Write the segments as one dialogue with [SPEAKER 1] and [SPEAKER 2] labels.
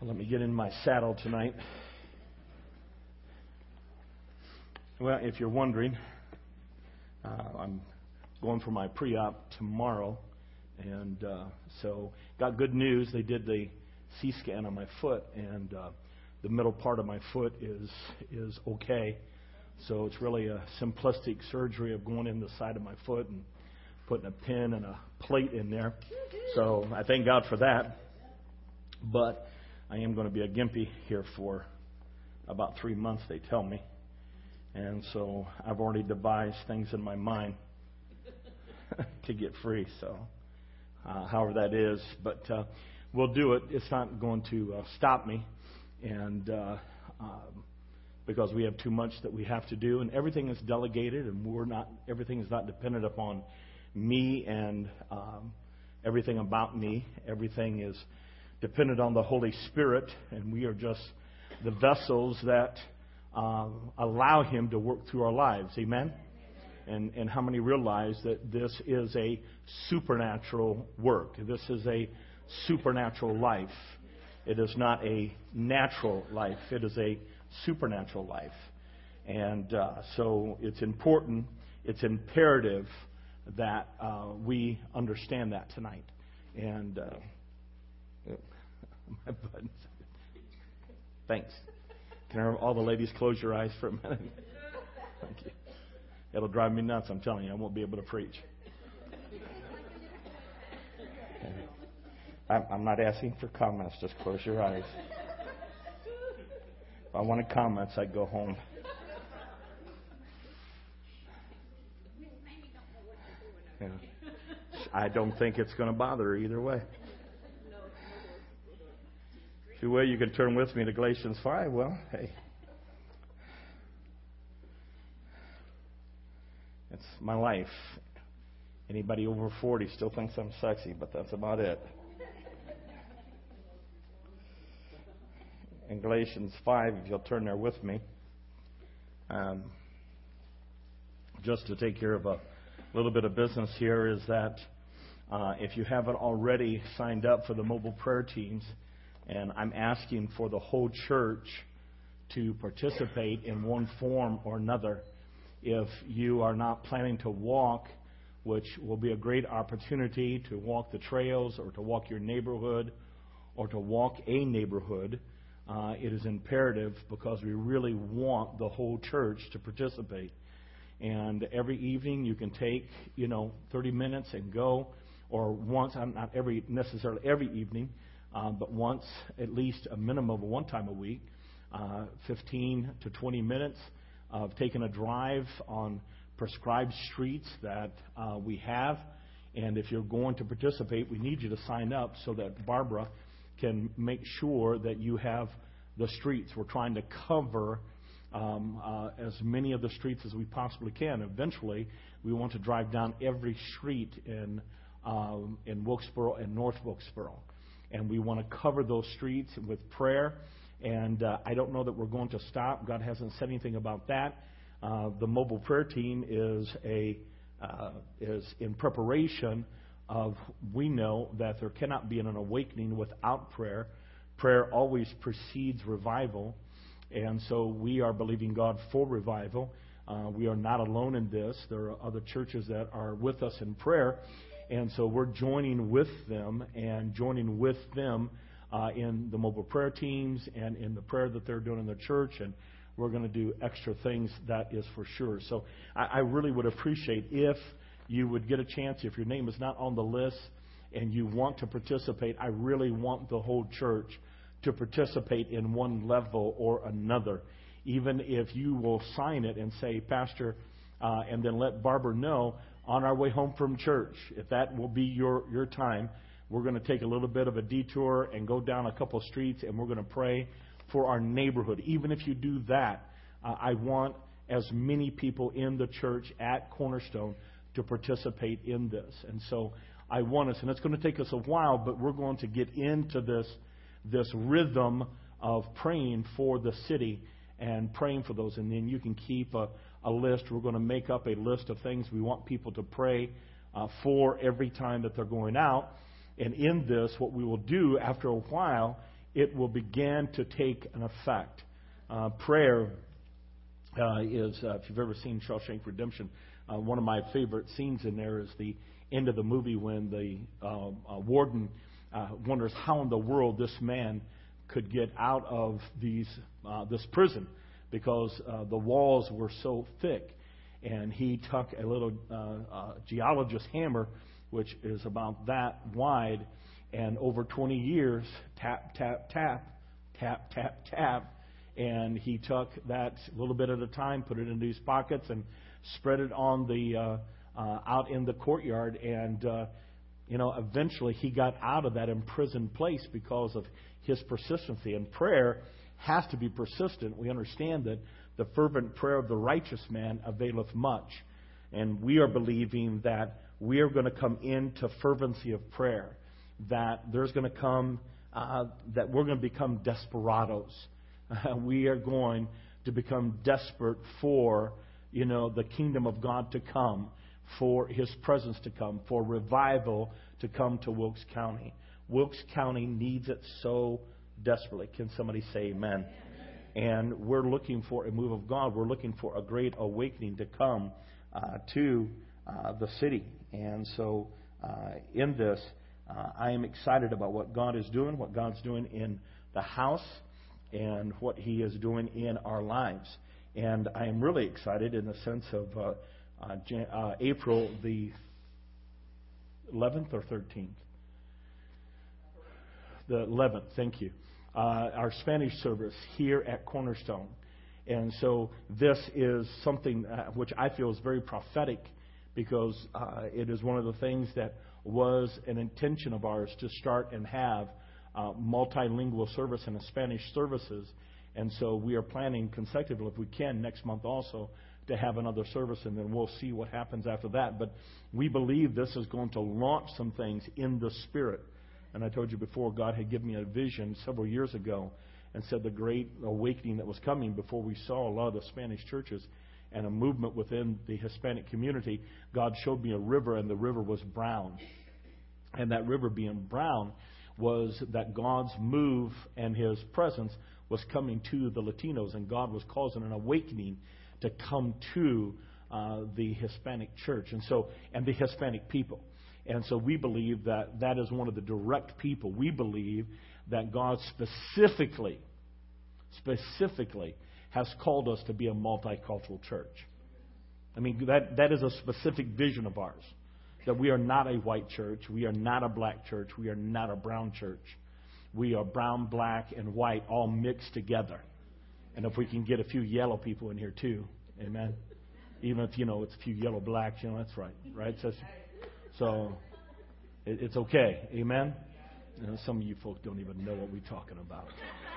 [SPEAKER 1] Let me get in my saddle tonight. Well, if you're wondering, I'm going for my pre-op tomorrow, and so got good news. They did the CT scan on my foot, and the middle part of my foot is okay. So it's really a simplistic surgery of going in the side of my foot and putting a pin and a plate in there. So I thank God for that. But I am going to be a gimpy here for about 3 months, they tell me. And so I've already devised things in my mind to get free. So however that is. But we'll do it. It's not going to stop me. And because we have too much that we have to do. And everything is delegated. And everything is not dependent upon me and everything about me. Everything is dependent on the Holy Spirit, and we are just the vessels that allow Him to work through our lives. Amen? And how many realize that this is a supernatural work? This is a supernatural life. It is not a natural life. It is a supernatural life. And so it's important, it's imperative that we understand that tonight. And my buttons. Thanks. Can all the ladies close your eyes for a minute? Thank you. It'll drive me nuts, I'm telling you. I won't be able to preach. I'm not asking for comments. Just close your eyes. If I wanted comments, I'd go home. Yeah. I don't think it's going to bother her either way. If you will, you can turn with me to Galatians 5. Well, hey. It's my life. Anybody over 40 still thinks I'm sexy, but that's about it. In Galatians 5, if you'll turn there with me, just to take care of a little bit of business here, is that if you haven't already signed up for the mobile prayer teams, and I'm asking for the whole church to participate in one form or another. If you are not planning to walk, which will be a great opportunity to walk the trails or to walk your neighborhood or to walk a neighborhood, it is imperative because we really want the whole church to participate. And every evening you can take, 30 minutes and go, or once, not necessarily every evening, but once, at least a minimum of one time a week, 15 to 20 minutes of taking a drive on prescribed streets that we have. And if you're going to participate, we need you to sign up so that Barbara can make sure that you have the streets. We're trying to cover as many of the streets as we possibly can. Eventually, we want to drive down every street in Wilkesboro and North Wilkesboro. And we want to cover those streets with prayer. And I don't know that we're going to stop. God hasn't said anything about that. The mobile prayer team is in preparation of, we know that there cannot be an awakening without prayer. Prayer always precedes revival. And so we are believing God for revival. We are not alone in this. There are other churches that are with us in prayer. And so we're joining with them in the mobile prayer teams and in the prayer that they're doing in the church. And we're going to do extra things, that is for sure. So I really would appreciate if you would get a chance, if your name is not on the list and you want to participate. I really want the whole church to participate in one level or another. Even if you will sign it and say, Pastor, and then let Barbara know, on our way home from church, if that will be your time, we're going to take a little bit of a detour and go down a couple of streets, and we're going to pray for our neighborhood. Even if you do that, I want as many people in the church at Cornerstone to participate in this. And so I want us, and it's going to take us a while, but we're going to get into this rhythm of praying for the city and praying for those. And then you can keep a list. We're going to make up a list of things we want people to pray for every time that they're going out. And in this, what we will do after a while it will begin to take an effect. Prayer is, if you've ever seen Shawshank Redemption, one of my favorite scenes in there is the end of the movie when the warden wonders how in the world this man could get out of this prison, because the walls were so thick. And he took a little geologist hammer, which is about that wide, and over 20 years, tap, tap, tap, tap, tap, tap. And he took that little bit at a time, put it into his pockets, and spread it on the out in the courtyard. And eventually he got out of that imprisoned place because of his persistency. And prayer has to be persistent. We understand that the fervent prayer of the righteous man availeth much. And we are believing that we are going to come into fervency of prayer, that there's going to come, that we're going to become desperados. We are going to become desperate for, the kingdom of God to come, for His presence to come, for revival to come to Wilkes County. Wilkes County needs it so desperately. Can somebody say amen? And we're looking for a move of God. We're looking for a great awakening to come to the city. And so in this, I am excited about what God is doing, what God's doing in the house, and what He is doing in our lives. And I am really excited in the sense of April the 11th or 13th? The 11th, thank you. Our Spanish service here at Cornerstone. And so this is something which I feel is very prophetic, because it is one of the things that was an intention of ours to start and have multilingual service and Spanish services. And so we are planning consecutively, if we can, next month also, to have another service, and then we'll see what happens after that. But we believe this is going to launch some things in the Spirit. And I told you before, God had given me a vision several years ago and said the great awakening that was coming before we saw a lot of the Spanish churches and a movement within the Hispanic community. God showed me a river, and the river was brown. And that river being brown was that God's move and His presence was coming to the Latinos, and God was causing an awakening to come to the Hispanic church and the Hispanic people. And so we believe that that is one of the direct people. We believe that God specifically has called us to be a multicultural church. I mean, that is a specific vision of ours. That we are not a white church. We are not a black church. We are not a brown church. We are brown, black, and white all mixed together. And if we can get a few yellow people in here too, amen. Even if, it's a few yellow blacks, that's right. Right? So it's okay. Amen? Some of you folks don't even know what we're talking about.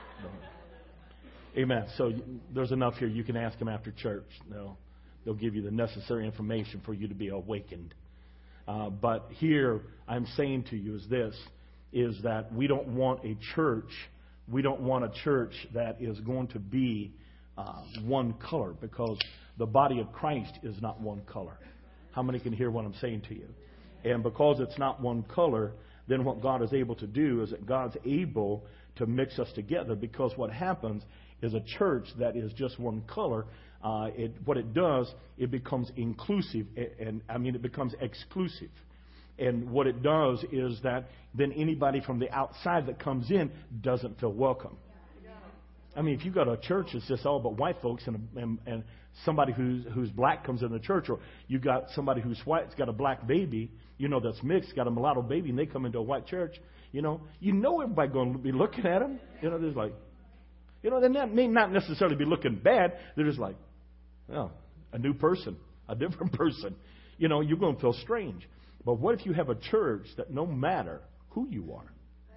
[SPEAKER 1] Amen. So there's enough here. You can ask them after church. They'll give you the necessary information for you to be awakened. But here I'm saying to you is that we don't want a church. We don't want a church that is going to be one color, because the body of Christ is not one color. How many can hear what I'm saying to you? And because it's not one color, then what God is able to do is that God's able to mix us together. Because what happens is a church that is just one color, what it does, it becomes inclusive, it becomes exclusive. And what it does is that then anybody from the outside that comes in doesn't feel welcome. I mean, if you've got a church that's just all about white folks and somebody who's black comes in the church, or you got somebody who's white's got a black baby, that's mixed, got a mulatto baby, and they come into a white church, everybody going to be looking at them. There's like, they may not necessarily be looking bad. They're just like, a new person, a different person. You're going to feel strange. But what if you have a church that no matter who you are,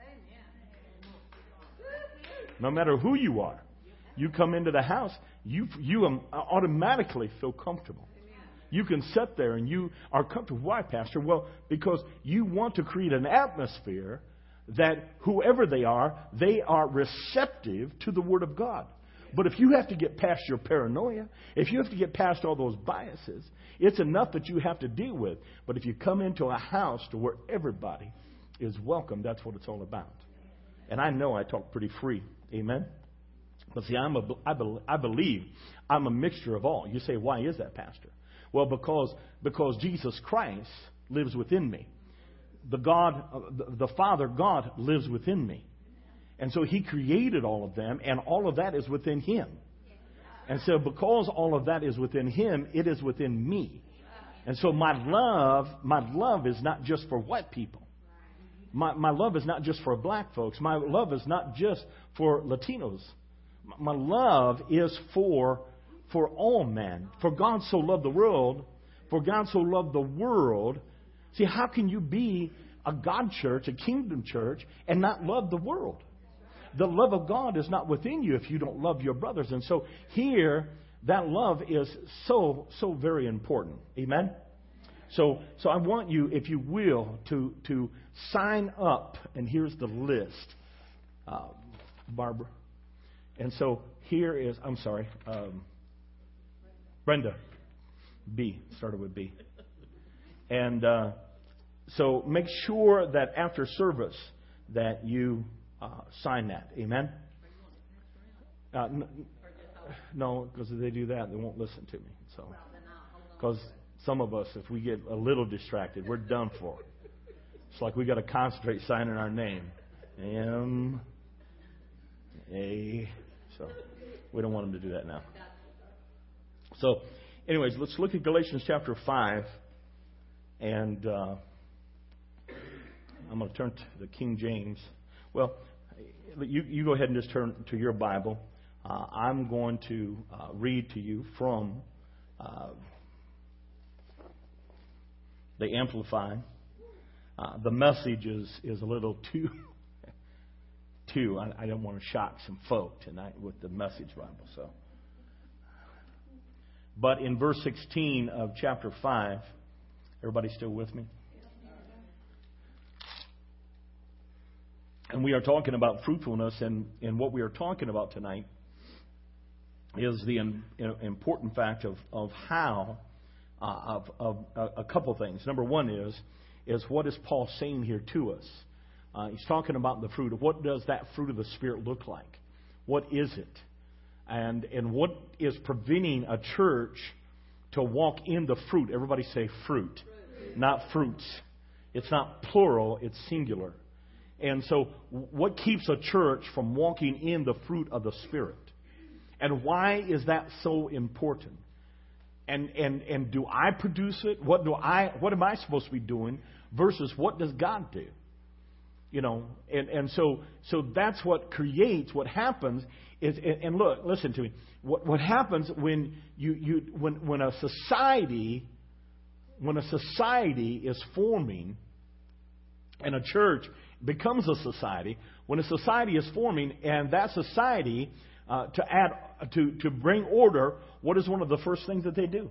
[SPEAKER 1] no matter who you are, you come into the house, you automatically feel comfortable. You can sit there and you are comfortable. Why, Pastor? Well, because you want to create an atmosphere that whoever they are receptive to the Word of God. But if you have to get past your paranoia, if you have to get past all those biases, it's enough that you have to deal with. But if you come into a house to where everybody is welcome, that's what it's all about. And I know I talk pretty free. Amen? But see, I believe I'm a mixture of all. You say, why is that, Pastor? Well, because Jesus Christ lives within me. The Father God lives within me. And so He created all of them, and all of that is within Him. And so because all of that is within Him, it is within me. And so my love is not just for white people. My love is not just for black folks. My love is not just for Latinos. My love is for all men. For God so loved the world. For God so loved the world. See, how can you be a God church, a kingdom church, and not love the world? The love of God is not within you if you don't love your brothers. And so here, that love is so very important. Amen? So I want you, if you will, to sign up. And here's the list, Barbara. And so here is, Brenda. B, started with B. And so make sure that after service that you sign that. Amen? No, because if they do that, they won't listen to me. So, because some of us, if we get a little distracted, we're done for. It's like we got to concentrate signing our name. M-A. So we don't want them to do that now. So, anyways, let's look at Galatians chapter 5. And I'm going to turn to the King James. Well, you go ahead and just turn to your Bible. I'm going to read to you from the Amplified. The message is a little too. I don't want to shock some folk tonight with the Message Bible. So, but in verse 16 of chapter 5, everybody still with me? And we are talking about fruitfulness, and what we are talking about tonight is the important fact of how of a couple things. Number one is what is Paul saying here to us? He's talking about the fruit. What does that fruit of the Spirit look like? What is it? And what is preventing a church to walk in the fruit? Everybody say fruit, not fruits. It's not plural, it's singular. And so what keeps a church from walking in the fruit of the Spirit? And why is that so important? And do I produce it? What am I supposed to be doing versus what does God do? You know, and so that's what creates, what happens is, and look, listen to me. What happens when when a society is forming and a church becomes a society, when a society is forming and that society to bring order, what is one of the first things that they do?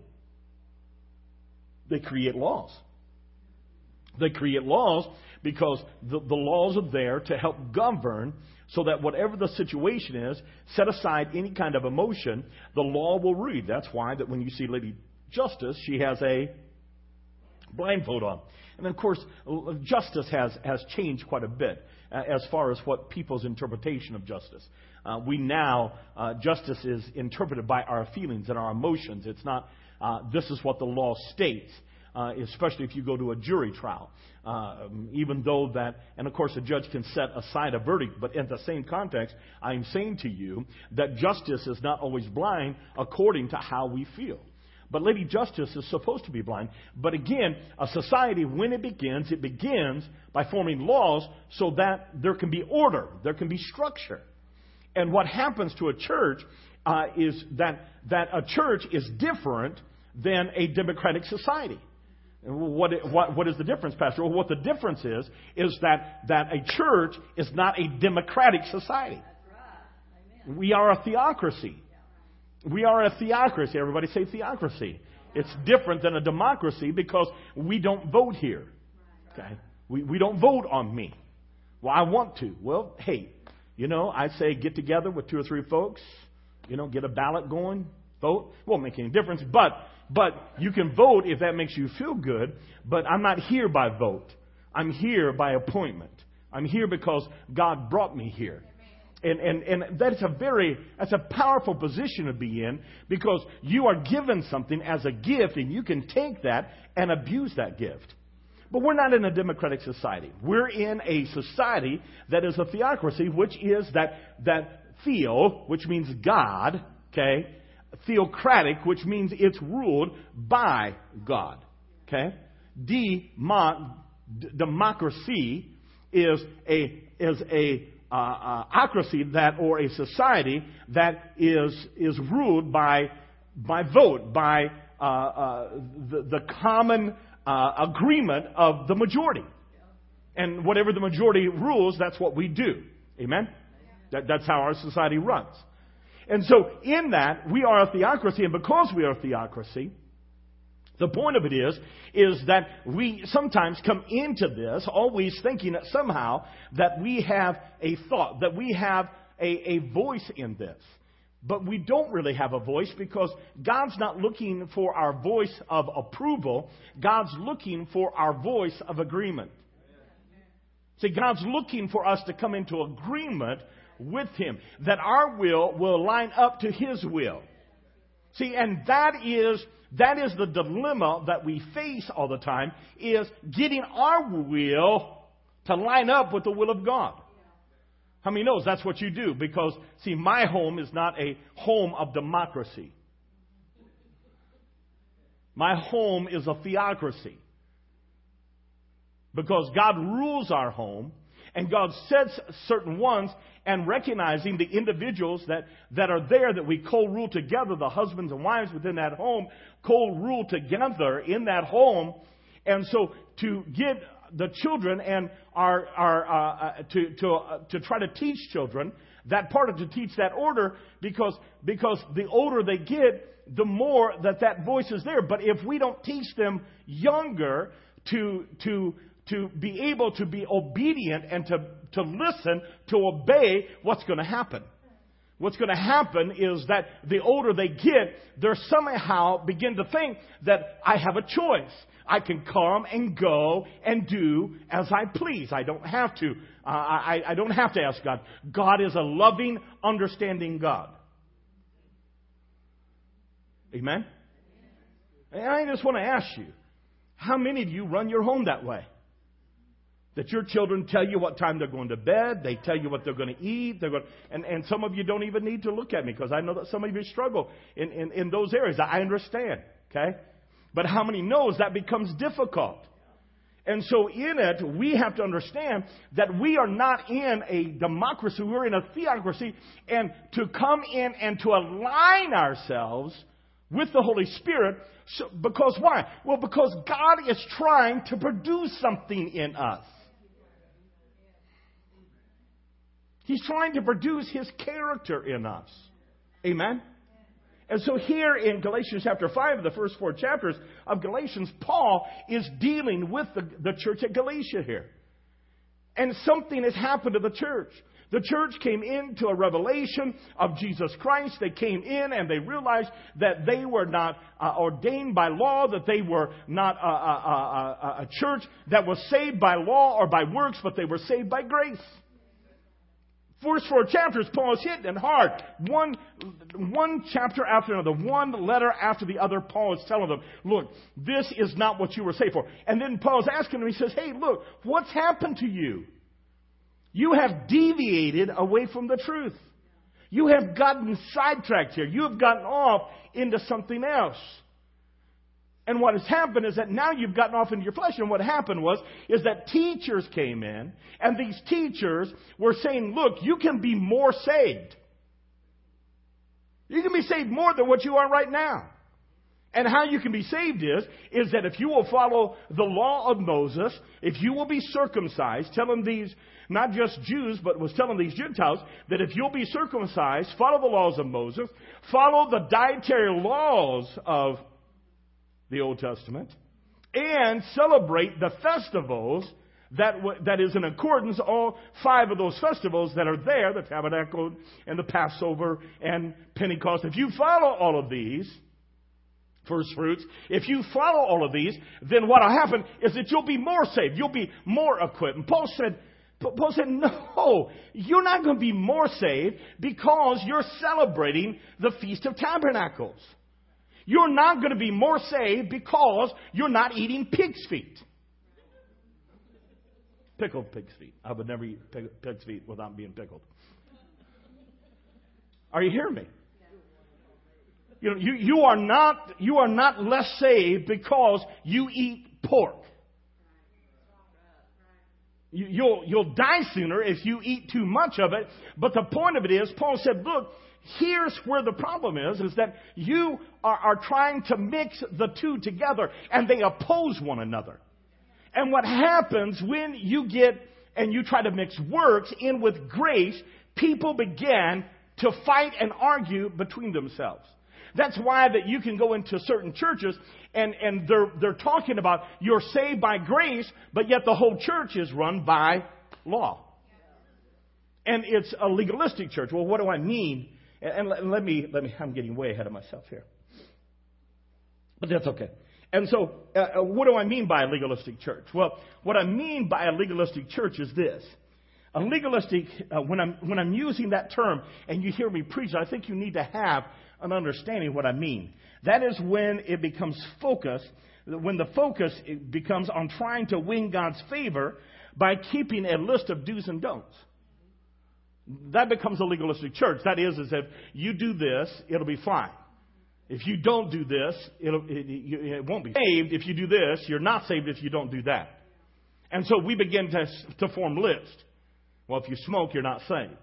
[SPEAKER 1] They create laws. They create laws because the laws are there to help govern so that whatever the situation is, set aside any kind of emotion, the law will read. That's why that when you see Lady Justice, she has a blindfold on. And then, of course, justice has changed quite a bit as far as what people's interpretation of justice. We now, justice is interpreted by our feelings and our emotions. It's not, this is what the law states. Especially if you go to a jury trial. Even though that, and of course a judge can set aside a verdict, but in the same context, I'm saying to you that justice is not always blind according to how we feel. But Lady Justice is supposed to be blind. But again, a society, when it begins by forming laws so that there can be order, there can be structure. And what happens to a church is that a church is different than a democratic society. What is the difference, Pastor? Well, what the difference is that a church is not a democratic society. We are a theocracy. We are a theocracy. Everybody say theocracy. It's different than a democracy because we don't vote here. Okay? We don't vote on me. Well, I want to. Well, hey, I say get together with 2 or 3 folks, get a ballot going, vote. Won't make any difference, but you can vote if that makes you feel good. But I'm not here by vote. I'm here by appointment. I'm here because God brought me here. And that's a powerful position to be in, because you are given something as a gift, and you can take that and abuse that gift. But we're not in a democratic society. We're in a society that is a theocracy, which is that theo, which means God, okay? Theocratic, which means it's ruled by God, okay? Democracy is a ocracy or a society that is ruled by vote, by the common agreement of the majority. And whatever the majority rules, that's what we do. Amen? That's how our society runs. And so in that, we are a theocracy, and because we are a theocracy, the point of it is that we sometimes come into this always thinking that somehow that we have a thought, that we have a voice in this. But we don't really have a voice, because God's not looking for our voice of approval. God's looking for our voice of agreement. See, God's looking for us to come into agreement with Him, that our will line up to His will. See, and that is the dilemma that we face all the time, is getting our will to line up with the will of God. How many knows that's what you do? Because, see, my home is not a home of democracy. My home is a theocracy. Because God rules our home, and God sets certain ones, and recognizing the individuals that are there, that we co-rule together, the husbands and wives within that home, co-rule together in that home. And so to get the children and to try to teach children that part of, to teach that order, because the older they get, the more that voice is there. But if we don't teach them younger to be able to be obedient and to listen, to obey, what's going to happen? What's going to happen is that the older they get, they somehow begin to think that I have a choice. I can come and go and do as I please. I don't have to. I don't have to ask God. God is a loving, understanding God. Amen? And I just want to ask you, how many of you run your home that way? That your children tell you what time they're going to bed. They tell you what they're going to eat. And some of you don't even need to look at me, because I know that some of you struggle in those areas. I understand. Okay? But how many knows that becomes difficult? And so in it, we have to understand that we are not in a democracy. We're in a theocracy. And to come in and to align ourselves with the Holy Spirit. Because why? Well, because God is trying to produce something in us. He's trying to produce His character in us. Amen? And so here in Galatians chapter 5, the first 4 chapters of Galatians, Paul is dealing with the church at Galatia here. And something has happened to the church. The church came into a revelation of Jesus Christ. They came in and they realized that they were not ordained by law, that they were not a church that was saved by law or by works, but they were saved by grace. First 4 chapters, Paul is hitting hard. One chapter after another, one letter after the other, Paul is telling them, look, this is not what you were saved for. And then Paul is asking them, he says, hey, look, what's happened to you? You have deviated away from the truth. You have gotten sidetracked here. You have gotten off into something else. And what has happened is that now you've gotten off into your flesh. And what happened is that teachers came in, and these teachers were saying, look, you can be more saved. You can be saved more than what you are right now. And how you can be saved is that if you will follow the law of Moses, if you will be circumcised, telling these, not just Jews, but was telling these Gentiles, that if you'll be circumcised, follow the laws of Moses, follow the dietary laws of the Old Testament, and celebrate the festivals that is in accordance, all 5 of those festivals that are there, the Tabernacle and the Passover and Pentecost. If you follow all of these, first fruits, if you follow all of these, then what will happen is that you'll be more saved. You'll be more equipped. And Paul said, Paul said, no, you're not going to be more saved because you're celebrating the Feast of Tabernacles. You're not going to be more saved because you're not eating pig's feet. Pickled pig's feet. I would never eat pig's feet without being pickled. Are you hearing me? You know, you are not less saved because you eat pork. You'll die sooner if you eat too much of it. But the point of it is, Paul said, look, here's where the problem is that you are trying to mix the two together, and they oppose one another. And what happens when you get and you try to mix works in with grace, people begin to fight and argue between themselves. That's why that you can go into certain churches and they're talking about you're saved by grace, but yet the whole church is run by law. And it's a legalistic church. Well, what do I mean? And let me, I'm getting way ahead of myself here. But that's okay. And so, what do I mean by a legalistic church? Well, what I mean by a legalistic church is this. A legalistic, when I'm using that term and you hear me preach, I think you need to have an understanding of what I mean. That is when it becomes focused, when the focus becomes on trying to win God's favor by keeping a list of do's and don'ts. That becomes a legalistic church. That is if you do this, it'll be fine. If you don't do this, it won't be saved. If you do this, you're not saved if you don't do that. And so we begin to form lists. Well, if you smoke, you're not saved.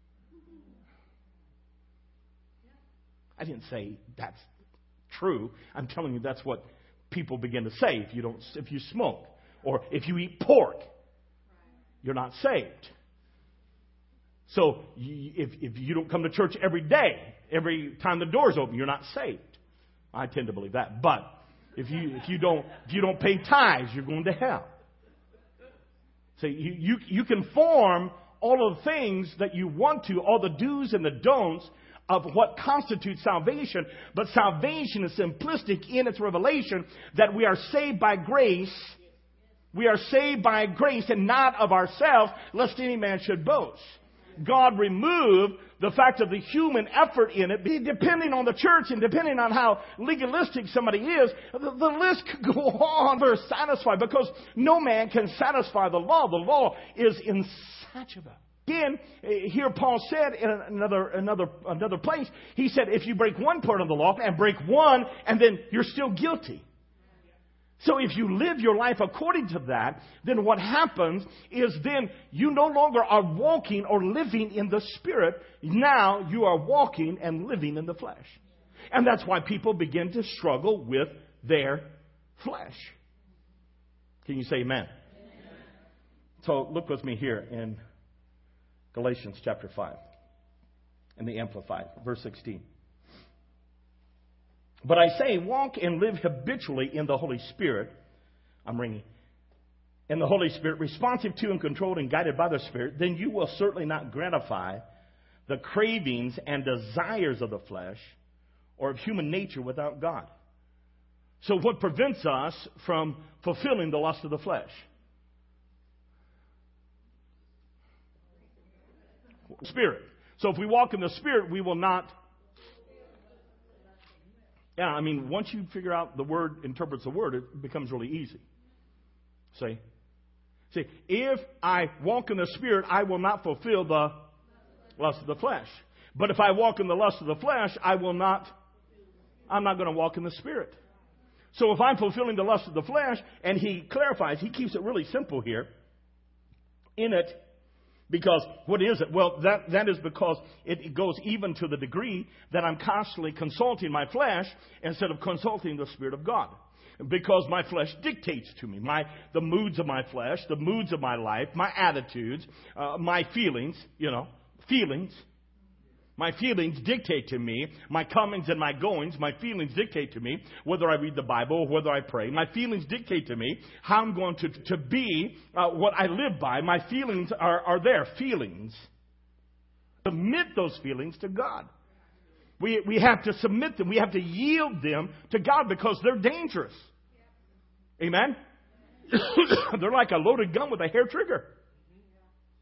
[SPEAKER 1] I didn't say that's true. I'm telling you that's what people begin to say. If you smoke or if you eat pork, you're not saved. So if you don't come to church every day, every time the door's open, you're not saved. I tend to believe that. But if you don't pay tithes, you're going to hell. So you can form all of the things that you want to, all the do's and the don'ts of what constitutes salvation. But salvation is simplistic in its revelation that we are saved by grace. We are saved by grace and not of ourselves, lest any man should boast. God removed the fact of the human effort in it, depending on the church and depending on how legalistic somebody is, the list could go on for satisfied because no man can satisfy the law. The law is insatiable. Again, here Paul said in another place, he said, if you break one part of the law and break one, and then you're still guilty. So if you live your life according to that, then what happens is then you no longer are walking or living in the Spirit. Now you are walking and living in the flesh. And that's why people begin to struggle with their flesh. Can you say amen? Amen. So look with me here in Galatians chapter 5 in the Amplified, verse 16. But I say, walk and live habitually in the Holy Spirit. I'm ringing. In the Holy Spirit, responsive to and controlled and guided by the Spirit, then you will certainly not gratify the cravings and desires of the flesh or of human nature without God. So what prevents us from fulfilling the lust of the flesh? Spirit. So if we walk in the Spirit, we will not. Yeah, I mean, once you figure out the Word interprets the Word, it becomes really easy. See, if I walk in the Spirit, I will not fulfill the lust of the flesh. But if I walk in the lust of the flesh, I'm not going to walk in the Spirit. So if I'm fulfilling the lust of the flesh, and he clarifies, he keeps it really simple here, in it, because what is it? Well, that is because it goes even to the degree that I'm constantly consulting my flesh instead of consulting the Spirit of God. Because my flesh dictates to me. The moods of my flesh, the moods of my life, my attitudes, my feelings, feelings. My feelings dictate to me, my comings and my goings, my feelings dictate to me whether I read the Bible or whether I pray. My feelings dictate to me how I'm going to be what I live by. My feelings are there, feelings. Submit those feelings to God. We have to submit them. We have to yield them to God because they're dangerous. Amen? They're like a loaded gun with a hair trigger.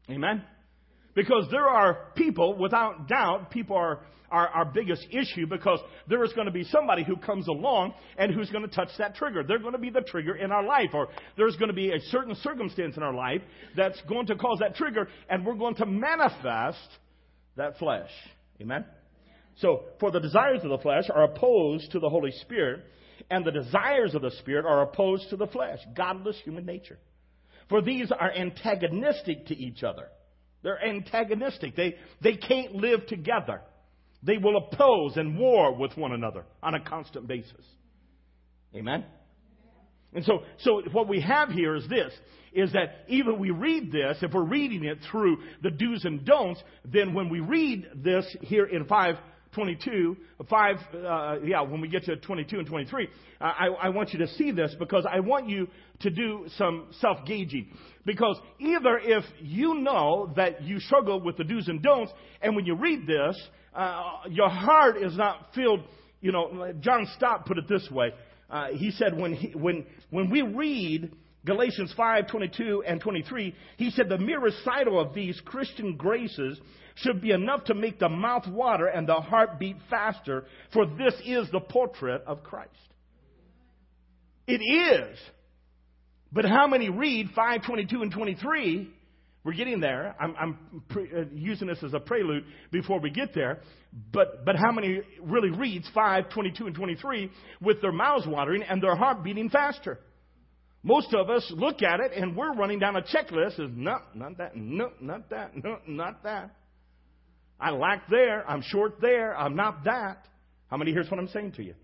[SPEAKER 1] Amen? Because there are people, without doubt, people are our biggest issue, because there is going to be somebody who comes along and who's going to touch that trigger. They're going to be the trigger in our life, or there's going to be a certain circumstance in our life that's going to cause that trigger, and we're going to manifest that flesh. Amen? So, for the desires of the flesh are opposed to the Holy Spirit, and the desires of the Spirit are opposed to the flesh, godless human nature. For these are antagonistic to each other. They're antagonistic. They can't live together. They will oppose and war with one another on a constant basis. Amen? And so what we have here is this, is that even we read this, if we're reading it through the do's and don'ts, then when we read this here in 5:22, when we get to 22 and 23, I want you to see this, because I want you to do some self-gauging. Because either if you know that you struggle with the do's and don'ts, and when you read this, your heart is not filled, John Stott put it this way. He said when we read Galatians 5:22 and 23, he said the mere recital of these Christian graces should be enough to make the mouth water and the heart beat faster, for this is the portrait of Christ. It is. But how many read 5:22 and 23? We're getting there. I'm using this as a prelude before we get there. But how many really reads 5:22 and 23 with their mouths watering and their heart beating faster? Most of us look at it and we're running down a checklist as, no, not that, no, not that, no, not that. I lack there, I'm short there, I'm not that. How many hears what I'm saying to you?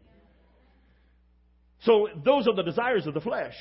[SPEAKER 1] So those are the desires of the flesh.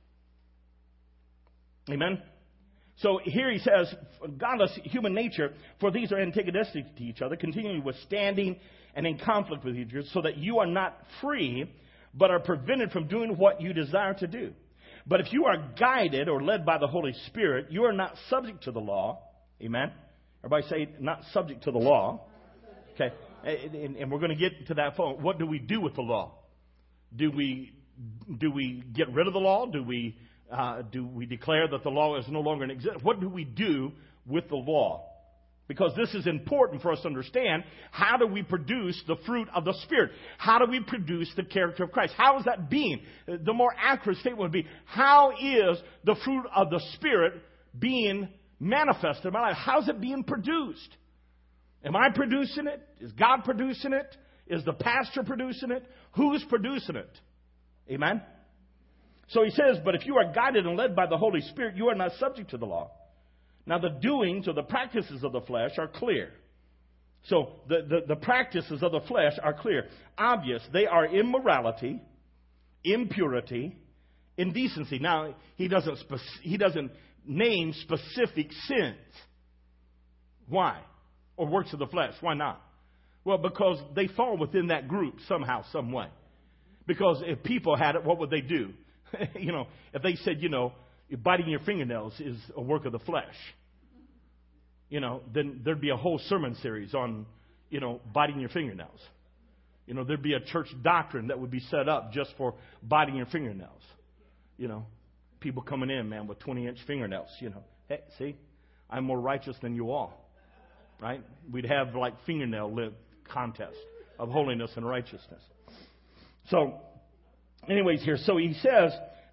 [SPEAKER 1] Amen? So here he says, godless human nature, for these are antagonistic to each other, continually withstanding and in conflict with each other, so that you are not free, but are prevented from doing what you desire to do. But if you are guided or led by the Holy Spirit, you are not subject to the law. Amen? Everybody say, not subject to the law. Okay. And we're going to get to that phone. What do we do with the law? Do we get rid of the law? Do we declare that the law is no longer in existence? What do we do with the law? Because this is important for us to understand. How do we produce the fruit of the Spirit? How do we produce the character of Christ? How is that being? The more accurate statement would be, how is the fruit of the Spirit being manifested in my life? How's it being produced? Am I producing it? Is God producing it? Is the pastor producing it? Who's producing it? Amen? So he says, but if you are guided and led by the Holy Spirit, you are not subject to the law. Now the doings or the practices of the flesh are clear. So the practices of the flesh are clear. Obvious. They are immorality, impurity, indecency. Now he doesn't name specific sins. Why? Or works of the flesh. Why not? Well, because they fall within that group somehow, some way. Because if people had it, what would they do? If they said, biting your fingernails is a work of the flesh, then there'd be a whole sermon series on, biting your fingernails. There'd be a church doctrine that would be set up just for biting your fingernails. People coming in, man, with 20-inch fingernails, Hey, see, I'm more righteous than you all, right? We'd have like fingernail lip contest of holiness and righteousness. So, anyways, here, so he says,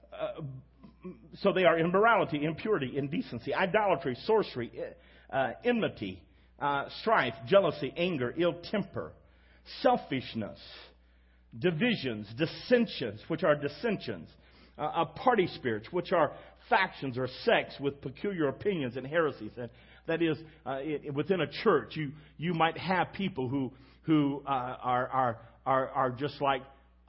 [SPEAKER 1] so they are immorality, impurity, indecency, idolatry, sorcery, enmity, strife, jealousy, anger, ill temper, selfishness, divisions, dissensions, which are dissensions, party spirits, which are factions or sects with peculiar opinions and heresies. And that is, within a church, you might have people who are just like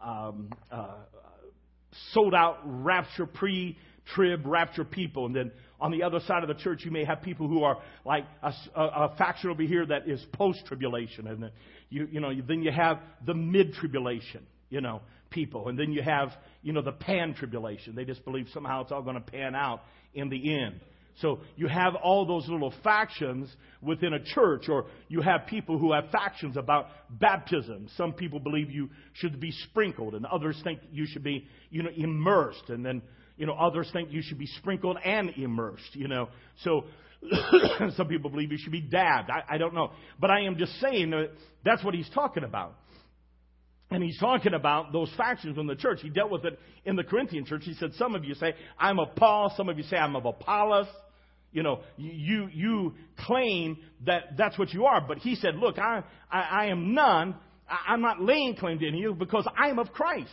[SPEAKER 1] sold out rapture, pre-trib rapture people. And then on the other side of the church, you may have people who are like a faction over here that is post-tribulation. And then then you have the mid-tribulation, people. And then you have, the pan-tribulation. They just believe somehow it's all going to pan out in the end. So you have all those little factions within a church, or you have people who have factions about baptism. Some people believe you should be sprinkled, and others think you should be, immersed. And then, others think you should be sprinkled and immersed, So Some people believe he should be dabbed. I don't know. But I am just saying that that's what he's talking about. And he's talking about those factions in the church. He dealt with it in the Corinthian church. He said, some of you say, I'm of Paul. Some of you say, I'm of Apollos. You know, you claim that that's what you are. But he said, look, I am none. I'm not laying claim to any of you because I am of Christ.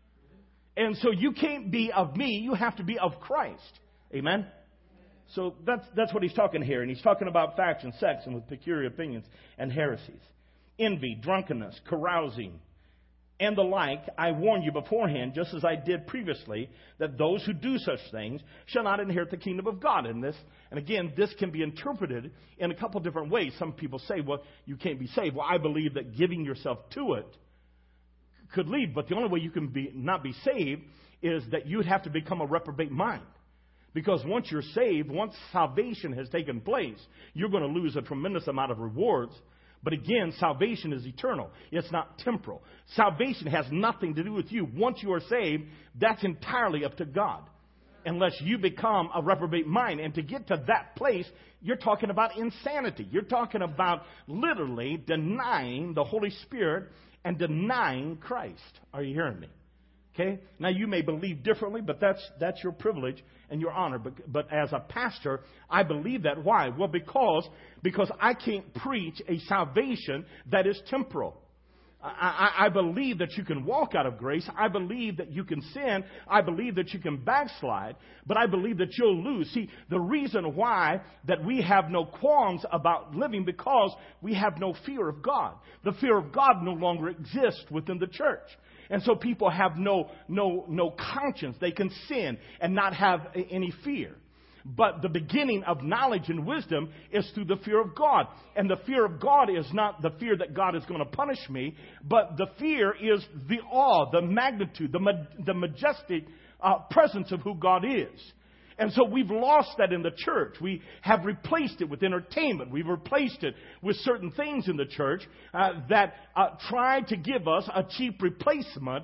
[SPEAKER 1] And so you can't be of me. You have to be of Christ. Amen? So that's what he's talking here. And he's talking about factions, sects, and with peculiar opinions and heresies. Envy, drunkenness, carousing, and the like, I warn you beforehand, just as I did previously, that those who do such things shall not inherit the kingdom of God. And again, this can be interpreted in a couple different ways. Some people say, well, you can't be saved. Well, I believe that giving yourself to it could lead. But the only way you can not be saved is that you'd have to become a reprobate mind. Because once you're saved, once salvation has taken place, you're going to lose a tremendous amount of rewards. But again, salvation is eternal. It's not temporal. Salvation has nothing to do with you. Once you are saved, that's entirely up to God. Unless you become a reprobate mind. And to get to that place, you're talking about insanity. You're talking about literally denying the Holy Spirit and denying Christ. Are you hearing me? Okay? Now, you may believe differently, but that's your privilege and your honor. But as a pastor, I believe that. Why? Well, because I can't preach a salvation that is temporal. I believe that you can walk out of grace. I believe that you can sin. I believe that you can backslide. But I believe that you'll lose. See, the reason why that we have no qualms about living, because we have no fear of God. The fear of God no longer exists within the church. And so people have no conscience. They can sin and not have any fear. But the beginning of knowledge and wisdom is through the fear of God. And the fear of God is not the fear that God is going to punish me, but the fear is the awe, the magnitude, the majestic presence of who God is. And so we've lost that in the church. We have replaced it with entertainment. We've replaced it with certain things in the church that try to give us a cheap replacement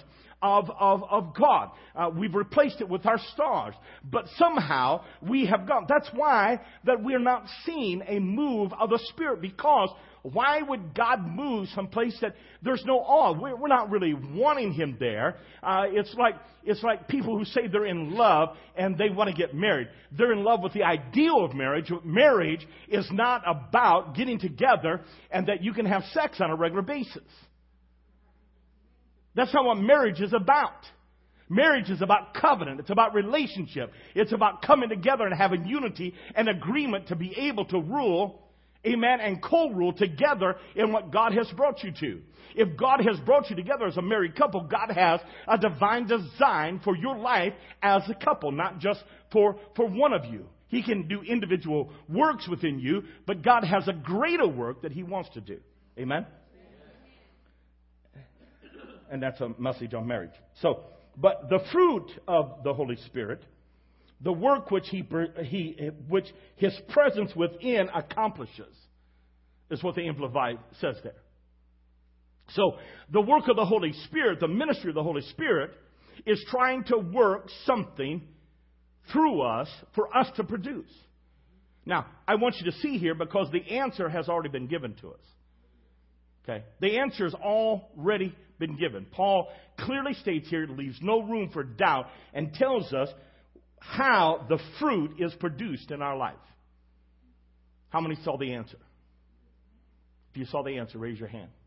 [SPEAKER 1] of God. We've replaced it with our stars. But somehow we have gone. That's why that we're not seeing a move of the Spirit. Because why would God move someplace that there's no awe? We're not really wanting Him there. It's like people who say they're in love and they want to get married. They're in love with the ideal of marriage. Marriage is not about getting together and that you can have sex on a regular basis. That's not what marriage is about. Marriage is about covenant. It's about relationship. It's about coming together and having unity and agreement to be able to rule, amen, and co-rule together in what God has brought you to. If God has brought you together as a married couple, God has a divine design for your life as a couple, not just for one of you. He can do individual works within you, but God has a greater work that He wants to do. Amen? And that's a message on marriage. So, but the fruit of the Holy Spirit, the work which which His presence within accomplishes, is what the Amplified says there. So, the work of the Holy Spirit, the ministry of the Holy Spirit, is trying to work something through us for us to produce. Now, I want you to see here, because the answer has already been given to us. Okay? The answer has already been given. Paul clearly states here, leaves no room for doubt, and tells us how the fruit is produced in our life. How many saw the answer? If you saw the answer, raise your hand.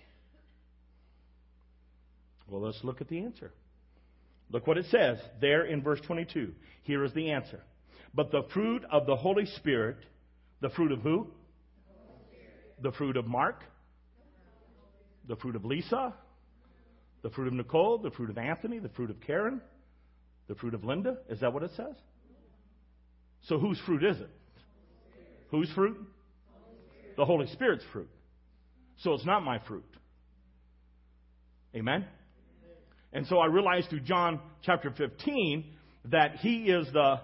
[SPEAKER 1] Well, let's look at the answer. Look what it says there in verse 22. Here is the answer. But the fruit of the Holy Spirit, the fruit of who? The fruit of Mark, the fruit of Lisa, the fruit of Nicole, the fruit of Anthony, the fruit of Karen, the fruit of Linda. Is that what it says? So whose fruit is it? Whose fruit? The Holy Spirit's fruit. So it's not my fruit. Amen? And so I realized through John chapter 15 that He is the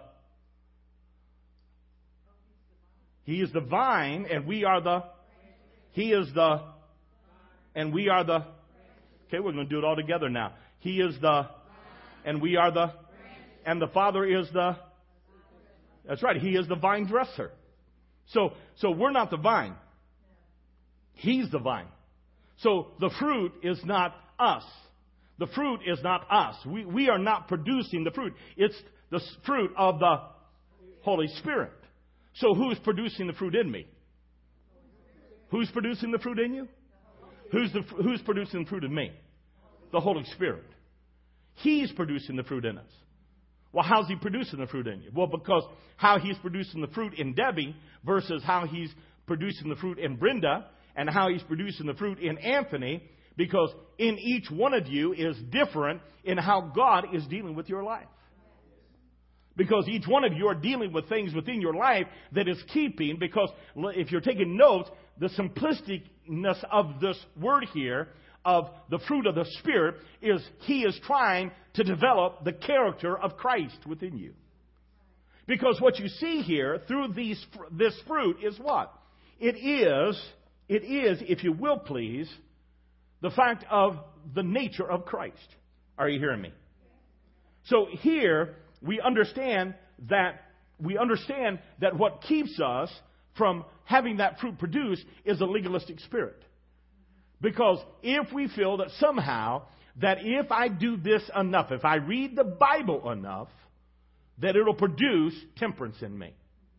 [SPEAKER 1] vine and we are the, He is the, and we are the, okay, we're going to do it all together now. He is the, and we are the, and the Father is the, that's right, He is the vine dresser. So we're not the vine. He's the vine. So the fruit is not us. The fruit is not us. We are not producing the fruit. It's the fruit of the Holy Spirit. So who's producing the fruit in me? Who's producing the fruit in you? Who's producing the fruit in me? The Holy Spirit. He's producing the fruit in us. Well, how's He producing the fruit in you? Well, because how He's producing the fruit in Debbie versus how He's producing the fruit in Brenda and how He's producing the fruit in Anthony, because in each one of you is different in how God is dealing with your life. Because each one of you are dealing with things within your life that is keeping, because if you're taking notes, the simplisticness of this word here, of the fruit of the Spirit, is He is trying to develop the character of Christ within you. Because what you see here through this fruit is what? It is, if you will please, the fact of the nature of Christ. Are you hearing me? So here we understand that what keeps us from having that fruit produced is a legalistic spirit. Because if we feel that somehow that if I do this enough, if I read the Bible enough, that it'll produce temperance in me.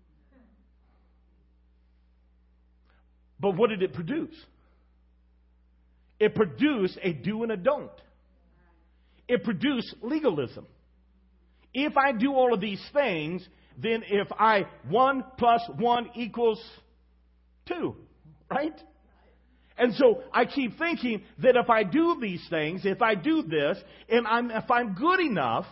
[SPEAKER 1] But what did it produce? It produced a do and a don't. It produced legalism. If I do all of these things, then if 1 + 1 = 2, right? And so I keep thinking that if I do these things, if I do this, and if I'm good enough,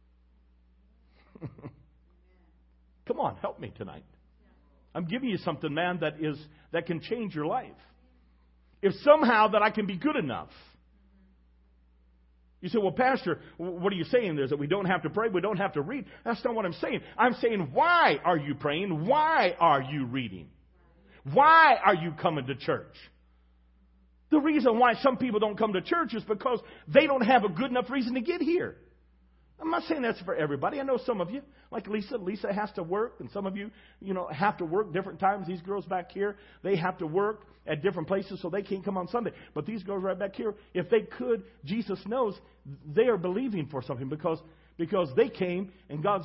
[SPEAKER 1] come on, help me tonight. I'm giving you something, man, that can change your life. If somehow that I can be good enough. You say, well, Pastor, what are you saying there? Is that we don't have to pray, we don't have to read? That's not what I'm saying. I'm saying, why are you praying? Why are you reading? Why are you coming to church? The reason why some people don't come to church is because they don't have a good enough reason to get here. I'm not saying that's for everybody. I know some of you, like Lisa. Lisa has to work, and some of you, have to work different times. These girls back here, they have to work at different places, so they can't come on Sunday. But these girls right back here, if they could, Jesus knows they are believing for something because they came and God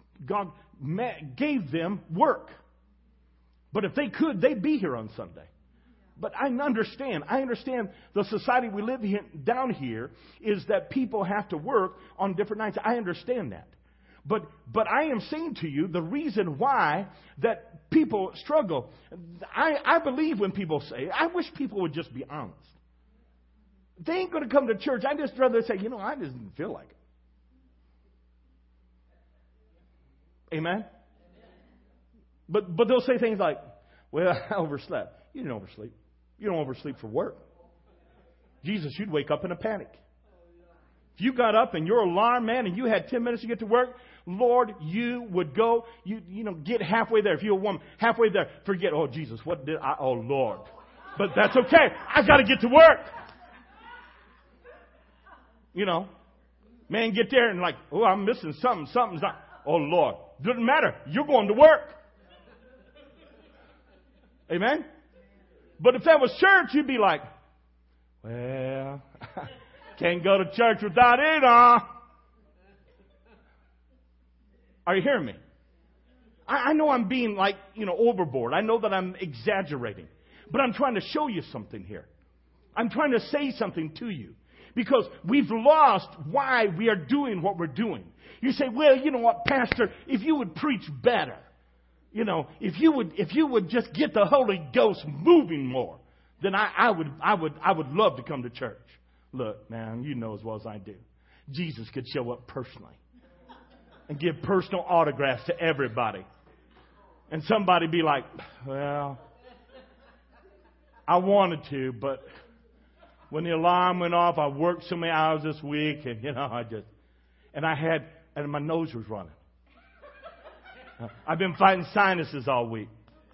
[SPEAKER 1] gave them work. But if they could, they'd be here on Sunday. But I understand the society we live in down here is that people have to work on different nights. I understand that. But I am saying to you the reason why that people struggle. I believe when people say, I wish people would just be honest. They ain't going to come to church. I just rather say, I just didn't feel like it. Amen? But they'll say things like, well, I overslept. You didn't oversleep. You don't oversleep for work. Jesus, you'd wake up in a panic. If you got up and your alarm, man, and you had 10 minutes to get to work, Lord, you would go, get halfway there. If you're a woman, halfway there, forget, oh, Jesus, what did I, oh, Lord. But that's okay. I got to get to work. Man, get there and like, oh, I'm missing something. Something's not, oh, Lord. Doesn't matter. You're going to work. Amen? But if that was church, you'd be like, well, can't go to church without it, huh? Are you hearing me? I know I'm being overboard. I know that I'm exaggerating. But I'm trying to show you something here. I'm trying to say something to you. Because we've lost why we are doing what we're doing. You say, well, you know what, Pastor, if you would preach better. If you would just get the Holy Ghost moving more, then I would love to come to church. Look, man, you know as well as I do. Jesus could show up personally and give personal autographs to everybody. And somebody be like, well, I wanted to, but when the alarm went off, I worked so many hours this week, and and my nose was running. I've been fighting sinuses all week.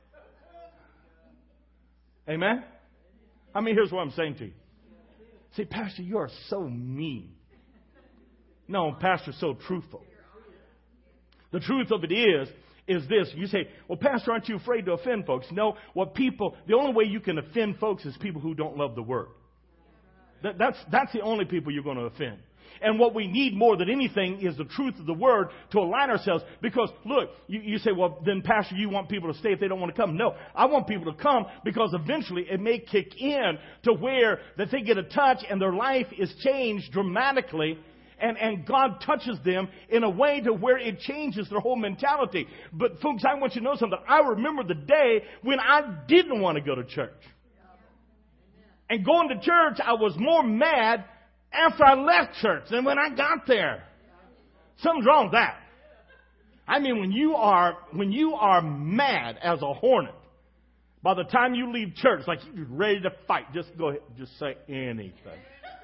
[SPEAKER 1] Amen? Here's what I'm saying to you. Say, Pastor, you are so mean. No, Pastor's so truthful. The truth of it is is this. You say, well, Pastor, aren't you afraid to offend folks? No, the only way you can offend folks is people who don't love the Word. That's the only people you're going to offend. And what we need more than anything is the truth of the Word to align ourselves. Because, look, you say, well, then, Pastor, you want people to stay if they don't want to come. No, I want people to come because eventually it may kick in to where that they get a touch and their life is changed dramatically. And God touches them in a way to where it changes their whole mentality. But, folks, I want you to know something. I remember the day when I didn't want to go to church. And going to church, I was more mad after I left church than when I got there. Something's wrong with that. I mean, when you are mad as a hornet, by the time you leave church, like you're ready to fight, just go ahead, just say anything.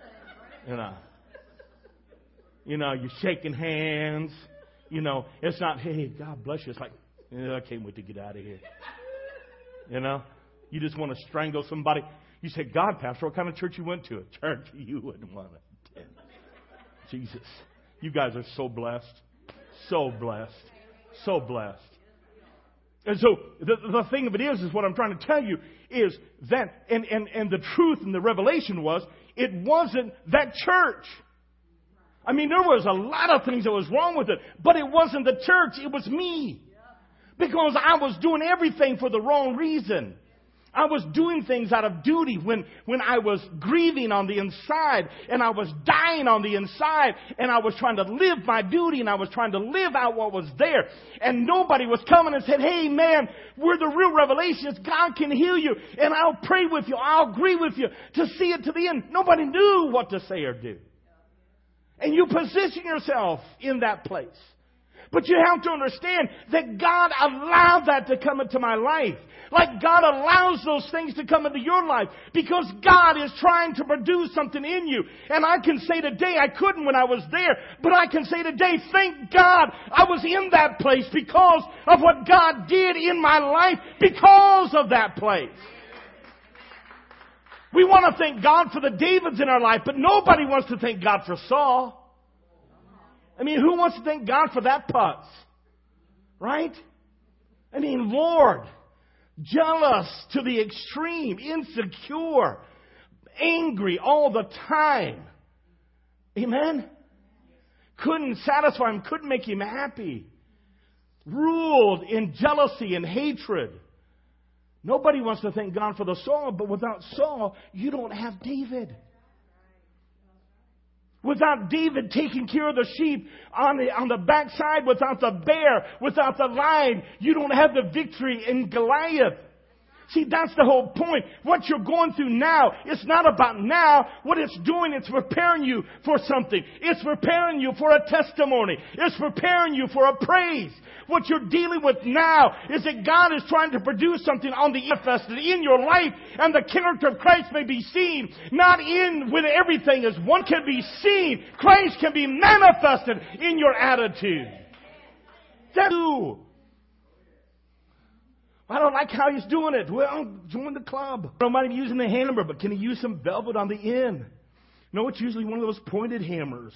[SPEAKER 1] You know, you're shaking hands. You know, it's not, hey, God bless you. It's like, I can't wait to get out of here. You know, you just want to strangle somebody. You say, God, Pastor, what kind of church you went to? A church you wouldn't want to attend. Jesus, you guys are so blessed. So blessed. So blessed. And so the thing of it is what I'm trying to tell you is that, and the truth and the revelation was, it wasn't that church. I mean, there was a lot of things that was wrong with it, but it wasn't the church, it was me. Because I was doing everything for the wrong reason. I was doing things out of duty when I was grieving on the inside and I was dying on the inside and I was trying to live my duty and I was trying to live out what was there. And nobody was coming and said, hey man, where the real revelation is, God can heal you and I'll pray with you, I'll agree with you to see it to the end. Nobody knew what to say or do. And you position yourself in that place. But you have to understand that God allowed that to come into my life. Like God allows those things to come into your life. Because God is trying to produce something in you. And I can say today, I couldn't when I was there. But I can say today, thank God I was in that place because of what God did in my life because of that place. We want to thank God for the Davids in our life, but nobody wants to thank God for Saul. I mean, who wants to thank God for that putz? Right? I mean, Lord, jealous to the extreme, insecure, angry all the time. Amen? Couldn't satisfy him, couldn't make him happy. Ruled in jealousy and hatred. Nobody wants to thank God for the Saul, but without Saul, you don't have David. Without David taking care of the sheep on the backside, without the bear, without the lion, you don't have the victory in Goliath. See, that's the whole point. What you're going through now, it's not about now. What it's doing, it's preparing you for something. It's preparing you for a testimony. It's preparing you for a praise. What you're dealing with now is that God is trying to produce something on the manifested in your life, and the character of Christ may be seen, not in when everything is one can be seen. Christ can be manifested in your attitude. That's you. I don't like how he's doing it. Well, join the club. I don't mind him using the hammer, but can he use some velvet on the end? No, it's usually one of those pointed hammers.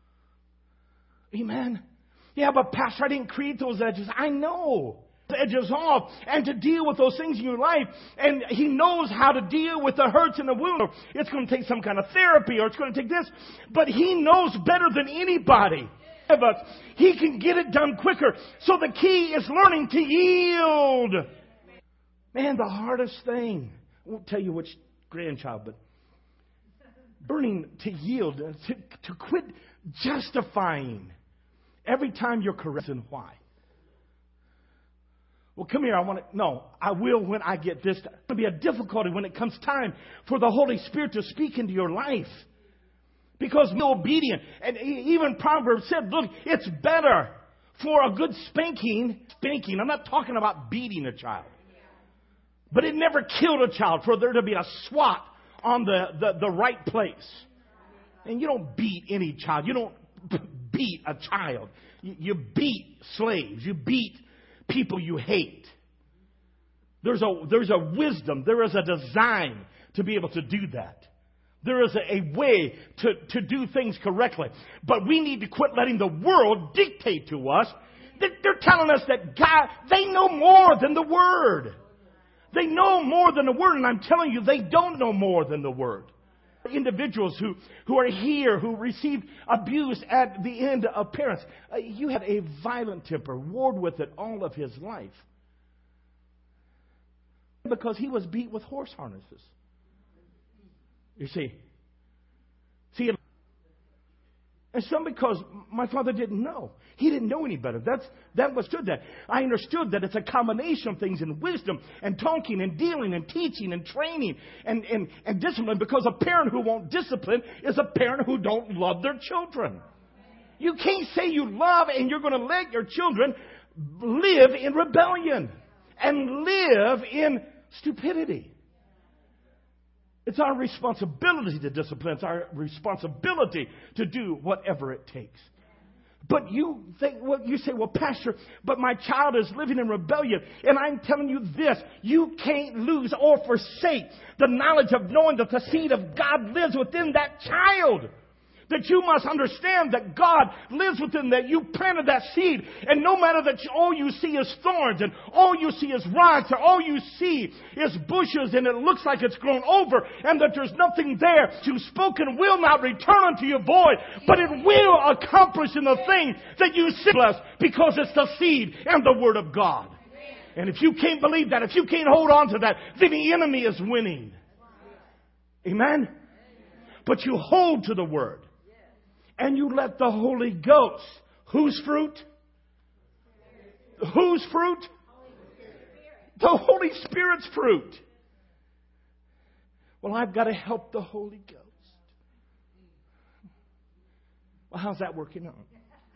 [SPEAKER 1] Amen. Yeah, but Pastor, I didn't create those edges. I know. The edges off and to deal with those things in your life. And he knows how to deal with the hurts and the wounds. It's going to take some kind of therapy or it's going to take this. But he knows better than anybody of us. He can get it done quicker. So the key is learning to yield. Man, the hardest thing, I won't tell you which grandchild, but learning to yield, to quit justifying every time you're correcting why. Well, come here, I will when I get this. It's going to be a difficulty when it comes time for the Holy Spirit to speak into your life. Because we're obedient. And even Proverbs said, look, it's better for a good spanking. I'm not talking about beating a child. But it never killed a child for there to be a swat on the right place. And you don't beat any child. You don't beat a child. You beat slaves. You beat people you hate. There's a wisdom. There is a design to be able to do that. There is a way to do things correctly. But we need to quit letting the world dictate to us They're telling us that God, they know more than the Word. They know more than the Word, and I'm telling you, they don't know more than the Word. Individuals who are here, who received abuse at the end of parents. You had a violent temper, warred with it all of his life. Because he was beat with horse harnesses. You see, and some because my father didn't know. He didn't know any better. That was good. That I understood that it's a combination of things in wisdom and talking and dealing and teaching and training and discipline. Because a parent who won't discipline is a parent who don't love their children. You can't say you love and you're going to let your children live in rebellion and live in stupidity. It's our responsibility to discipline. It's our responsibility to do whatever it takes. But you think, well, you say, well, Pastor, but my child is living in rebellion. And I'm telling you this, you can't lose or forsake the knowledge of knowing that the seed of God lives within that child. That you must understand that God lives within that. You planted that seed. And no matter that all you see is thorns and all you see is rocks or all you see is bushes and it looks like it's grown over and that there's nothing there. To spoken will not return unto you void, but it will accomplish in the thing that you see blessed because it's the seed and the Word of God. And if you can't believe that, if you can't hold on to that, then the enemy is winning. Amen? But you hold to the Word. And you let the Holy Ghost, whose fruit? Whose fruit? The Holy Spirit's fruit. Well, I've got to help the Holy Ghost. Well, how's that working out?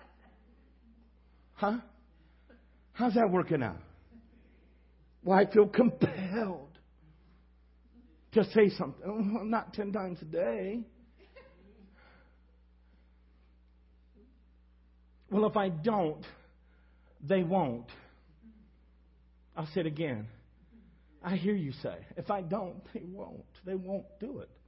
[SPEAKER 1] Huh? How's that working out? Well, I feel compelled to say something. Oh, not 10 times a day. Well, if I don't, they won't. I'll say it again. I hear you say, if I don't, they won't. They won't do it.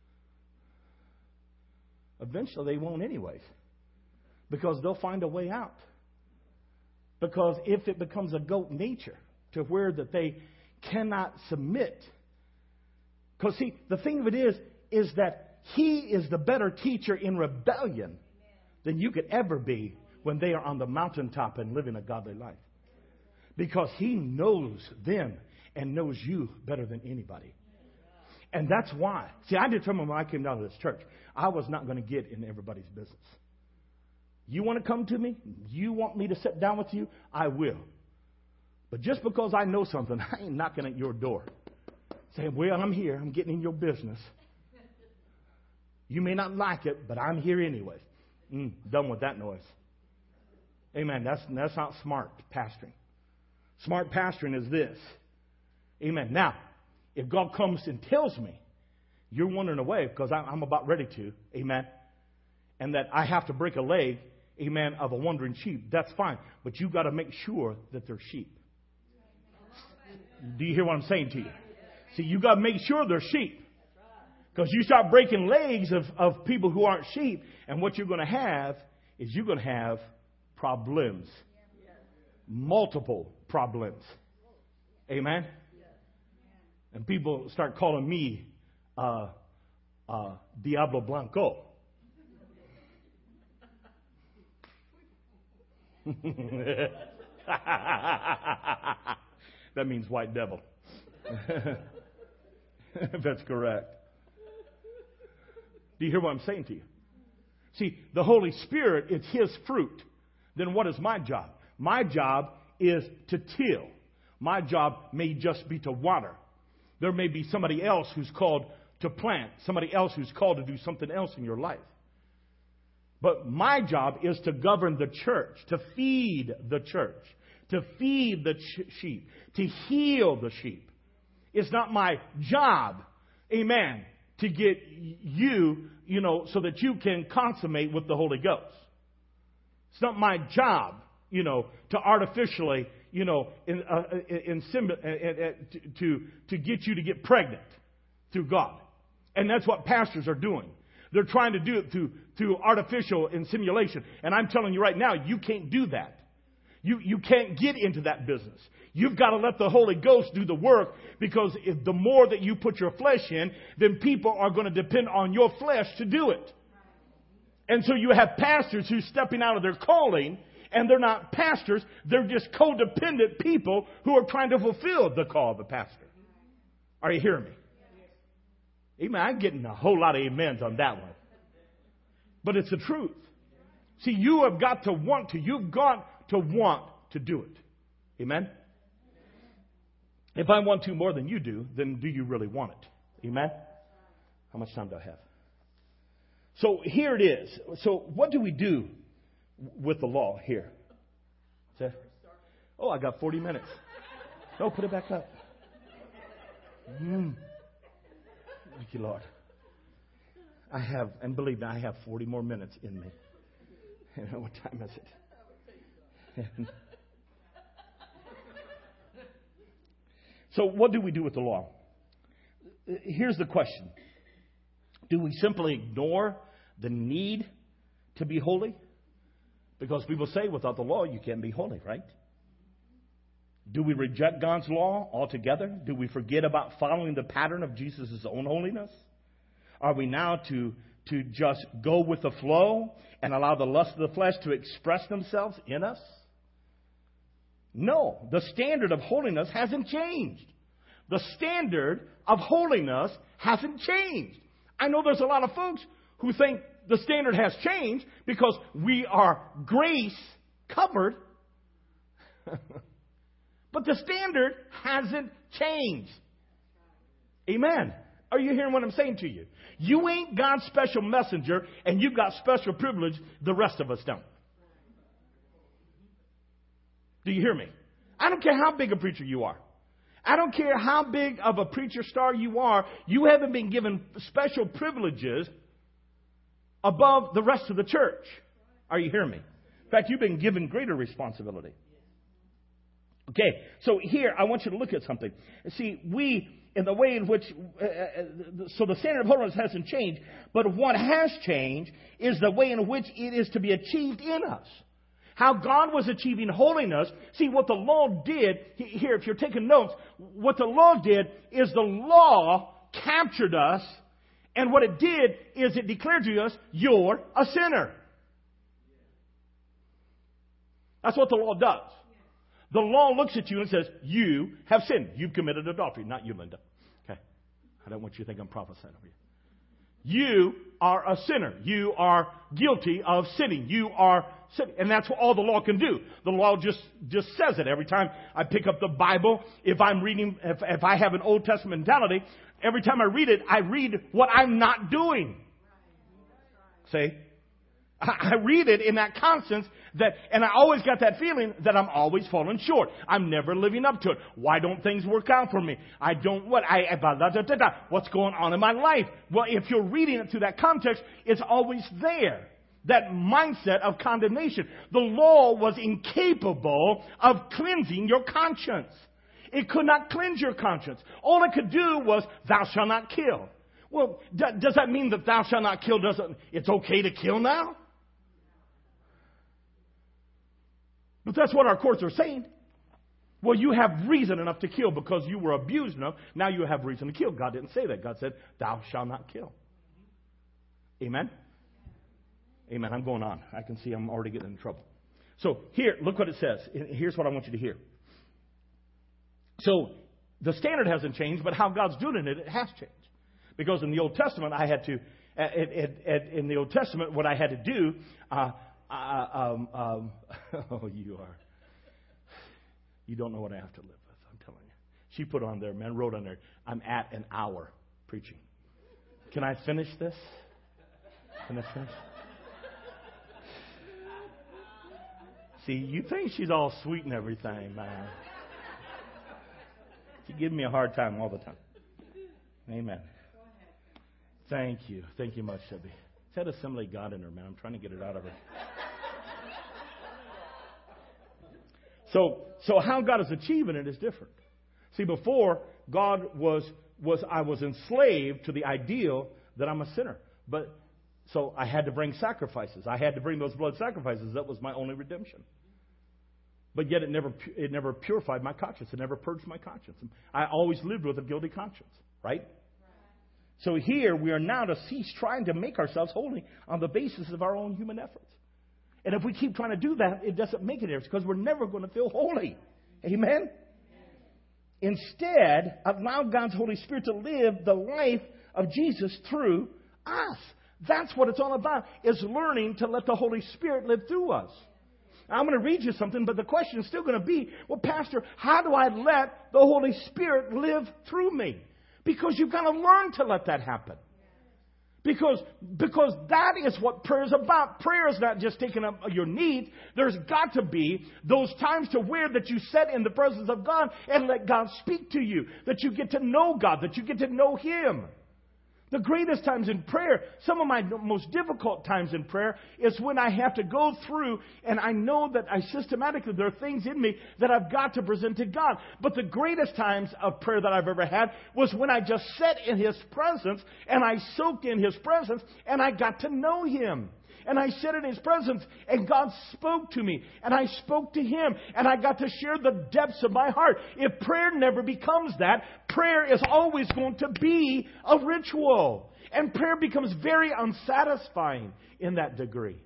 [SPEAKER 1] Eventually, they won't anyways. Because they'll find a way out. Because if it becomes a goat nature to where that they cannot submit. Because see, the thing of it is that he is the better teacher in rebellion than you could ever be when they are on the mountaintop and living a godly life. Because he knows them and knows you better than anybody. And that's why. See, I determined when I came down to this church, I was not going to get in everybody's business. You want to come to me? You want me to sit down with you? I will. But just because I know something, I ain't knocking at your door. Saying, well, I'm here. I'm getting in your business. You may not like it, but I'm here anyway. Done with that noise. Amen. That's not smart pastoring. Smart pastoring is this. Amen. Now, if God comes and tells me you're wandering away because I'm about ready to, amen, and that I have to break a leg, amen, of a wandering sheep, that's fine. But you've got to make sure that they're sheep. Do you hear what I'm saying to you? See, you've got to make sure they're sheep. Because you start breaking legs of people who aren't sheep, and what you're going to have is you're going to have problems. Multiple problems. Amen? And people start calling me Diablo Blanco. That means white devil. If that's correct. Do you hear what I'm saying to you? See, the Holy Spirit, it's His fruit. Then what is my job? My job is to till. My job may just be to water. There may be somebody else who's called to plant. Somebody else who's called to do something else in your life. But my job is to govern the church, to feed the church, to feed the sheep, to heal the sheep. It's not my job, amen, to get you, so that you can consummate with the Holy Ghost. It's not my job, to artificially, to get you to get pregnant through God. And that's what pastors are doing. They're trying to do it through artificial insemination. And I'm telling you right now, you can't do that. You can't get into that business. You've got to let the Holy Ghost do the work, because if the more that you put your flesh in, then people are going to depend on your flesh to do it. And so you have pastors who's stepping out of their calling, and they're not pastors. They're just codependent people who are trying to fulfill the call of the pastor. Are you hearing me? Amen. I'm getting a whole lot of amens on that one. But it's the truth. See, you have got to want to. You've got to want to do it. Amen? If I want to more than you do, then do you really want it? Amen? How much time do I have? So here it is. So what do we do with the law here? Oh, I got 40 minutes. No, put it back up. Thank you, Lord. I have, and believe me, I have 40 more minutes in me. What time is it? So what do we do with the law? Here's the question. Do we simply ignore the need to be holy? Because people say without the law you can't be holy, right? Do we reject God's law altogether? Do we forget about following the pattern of Jesus' own holiness? Are we now to just go with the flow and allow the lust of the flesh to express themselves in us? No, the standard of holiness hasn't changed. The standard of holiness hasn't changed. I know there's a lot of folks who think the standard has changed because we are grace covered. But the standard hasn't changed. Amen. Are you hearing what I'm saying to you? You ain't God's special messenger, and you've got special privilege the rest of us don't. Do you hear me? I don't care how big a preacher you are. I don't care how big of a preacher star you are. You haven't been given special privileges above the rest of the church. Are you hearing me? In fact, you've been given greater responsibility. Okay, so here I want you to look at something. See, in the way in which, so the standard of holiness hasn't changed, but what has changed is the way in which it is to be achieved in us. How God was achieving holiness. See, what the law did, here, if you're taking notes, what the law did is the law captured us, and what it did is it declared to us, you're a sinner. That's what the law does. The law looks at you and says, you have sinned. You've committed adultery. Not you, Linda. Okay. I don't want you to think I'm prophesying over you. You are a sinner. You are guilty of sinning. You are sinning. And that's what all the law can do. The law just says it. Every time I pick up the Bible, if I'm reading, if I have an Old Testament mentality, every time I read it, I read what I'm not doing. See? I read it in that conscience and I always got that feeling that I'm always falling short. I'm never living up to it. Why don't things work out for me? I don't what's going on in my life? Well, if you're reading it through that context, it's always there. That mindset of condemnation. The law was incapable of cleansing your conscience. It could not cleanse your conscience. All it could do was, thou shalt not kill. Well, does that mean that thou shalt not kill it's okay to kill now? But that's what our courts are saying. Well, you have reason enough to kill because you were abused enough. Now you have reason to kill. God didn't say that. God said, thou shalt not kill. Amen? Amen. I'm going on. I can see I'm already getting in trouble. So here, look what it says. Here's what I want you to hear. So the standard hasn't changed, but how God's doing it has changed. Because in the Old Testament, I had to, in the Old Testament, what I had to do, oh, you don't know what I have to live with, I'm telling you. She put on there, man, wrote on there, I'm at an hour preaching. Can I finish this? Can I finish? See, you think she's all sweet and everything, man. She gives me a hard time all the time. Amen. Thank you. Thank you much, Debbie. It's had Assembly God in her, man. I'm trying to get it out of her. So how God is achieving it is different. See, before, I was enslaved to the ideal that I'm a sinner. So I had to bring sacrifices. I had to bring those blood sacrifices. That was my only redemption. But yet it never purified my conscience. It never purged my conscience. I always lived with a guilty conscience, right? So here we are now to cease trying to make ourselves holy on the basis of our own human efforts. And if we keep trying to do that, it doesn't make a difference because we're never going to feel holy. Amen? Instead, allow God's Holy Spirit to live the life of Jesus through us. That's what it's all about, is learning to let the Holy Spirit live through us. Now, I'm going to read you something, but the question is still going to be, well, Pastor, how do I let the Holy Spirit live through me? Because you've got to learn to let that happen. Because that is what prayer is about. Prayer is not just taking up your needs. There's got to be those times to where that you sit in the presence of God and let God speak to you. That you get to know God. That you get to know Him. The greatest times in prayer, some of my most difficult times in prayer is when I have to go through and I know that there are things in me that I've got to present to God. But the greatest times of prayer that I've ever had was when I just sat in His presence and I soaked in His presence and I got to know Him. And I sat in His presence, and God spoke to me, and I spoke to Him, and I got to share the depths of my heart. If prayer never becomes that, prayer is always going to be a ritual. And prayer becomes very unsatisfying in that degree.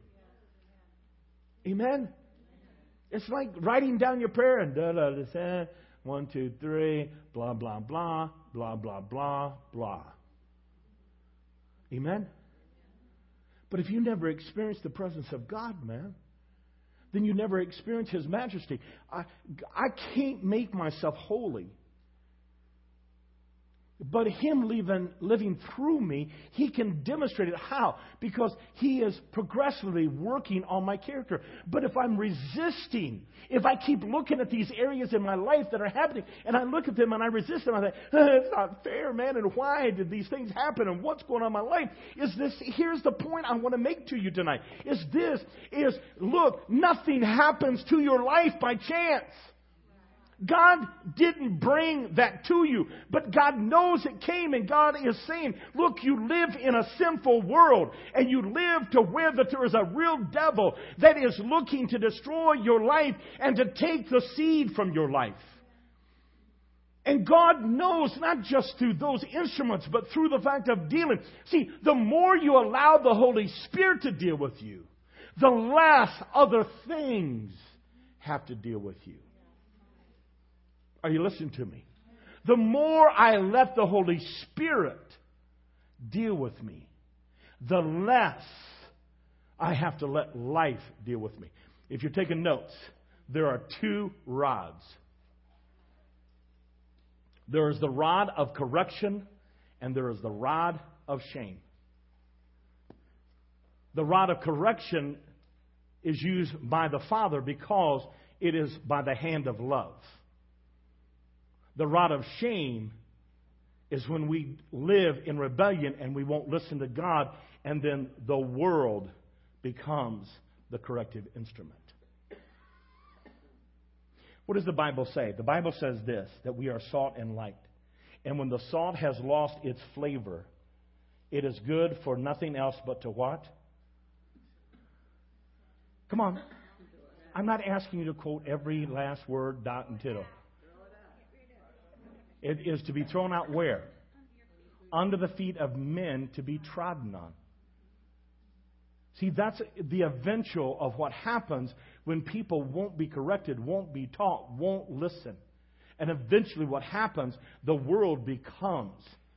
[SPEAKER 1] Amen? It's like writing down your prayer and 1, 2, 3, blah, blah, blah, blah, blah, blah, blah. Amen? But if you never experience the presence of God, man, then you never experience His majesty. I can't make myself holy. But Him living through me, He can demonstrate it. How? Because He is progressively working on my character. But if I'm resisting, if I keep looking at these areas in my life that are happening, and I look at them and I resist them, I think, it's not fair, man, and why did these things happen, and what's going on in my life? Here's the point I want to make to you tonight. Look, nothing happens to your life by chance. God didn't bring that to you, but God knows it came, and God is saying, look, you live in a sinful world, and you live to where that there is a real devil that is looking to destroy your life and to take the seed from your life. And God knows, not just through those instruments, but through the fact of dealing. See, the more you allow the Holy Spirit to deal with you, the less other things have to deal with you. Are you listening to me? The more I let the Holy Spirit deal with me, the less I have to let life deal with me. If you're taking notes, there are 2 rods. There is the rod of correction, and there is the rod of shame. The rod of correction is used by the Father because it is by the hand of love. The rod of shame is when we live in rebellion and we won't listen to God, and then the world becomes the corrective instrument. What does the Bible say? The Bible says this, that we are salt and light. And when the salt has lost its flavor, it is good for nothing else but to what? Come on. I'm not asking you to quote every last word, dot and tittle. It is to be thrown out where? Under the feet of men, to be trodden on. See, that's the eventual of what happens when people won't be corrected, won't be taught, won't listen. And eventually what happens, the world becomes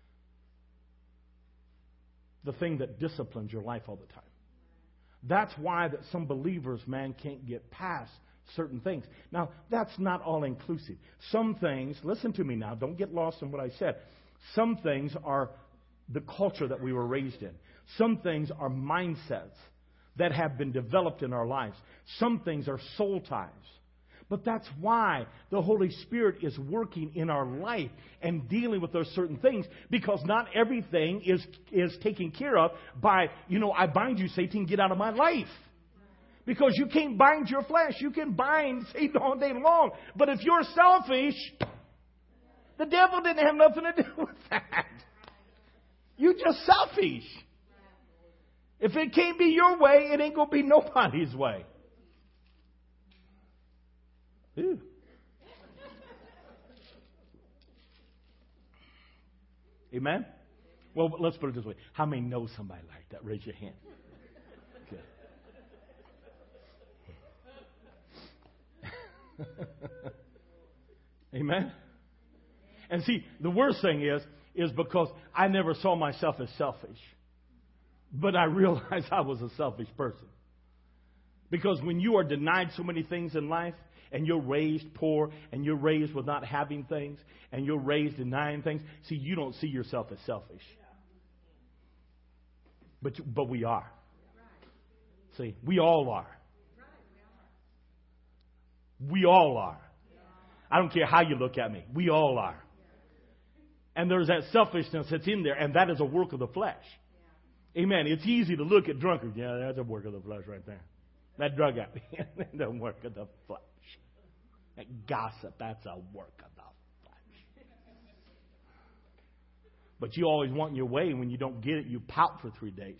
[SPEAKER 1] the thing that disciplines your life all the time. That's why that some believers, man, can't get past certain things. Now, that's not all inclusive. Some things, listen to me now, don't get lost in what I said. Some things are the culture that we were raised in. Some things are mindsets that have been developed in our lives. Some things are soul ties. But that's why the Holy Spirit is working in our life and dealing with those certain things, because not everything is taken care of by, I bind you, Satan, get out of my life. Because you can't bind your flesh. You can bind Satan all day long. But if you're selfish, the devil didn't have nothing to do with that. You're just selfish. If it can't be your way, it ain't going to be nobody's way. Ew. Amen? Well, let's put it this way. How many know somebody like that? Raise your hand. Good. Amen? And see, the worst thing is because I never saw myself as selfish. But I realized I was a selfish person. Because when you are denied so many things in life, and you're raised poor, and you're raised with not having things, and you're raised denying things, see, you don't see yourself as selfish. But we are. See, we all are. We all are. I don't care how you look at me. We all are. And there's that selfishness that's in there, and that is a work of the flesh. Amen. It's easy to look at drunkards. Yeah, that's a work of the flesh right there. That drug addict, that's a work of the flesh. That gossip, that's a work of the flesh. But you always want your way, and when you don't get it, you pout for 3 days.